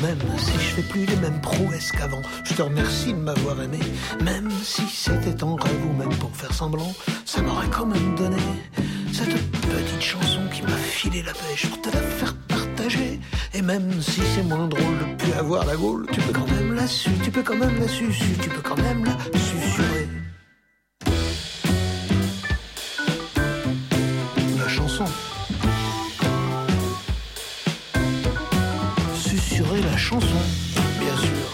même si je fais plus les mêmes prouesses qu'avant. Je te remercie de m'avoir aimé, même si c'était en rêve ou même pour faire semblant. Ça m'aurait quand même donné cette petite chanson qui m'a filé la pêche pour te la faire partager. Et même si c'est moins drôle de plus avoir la gaule, tu peux quand même la tu peux quand même la tu peux quand même la susurrer. La chanson. Susurrer la chanson, bien sûr.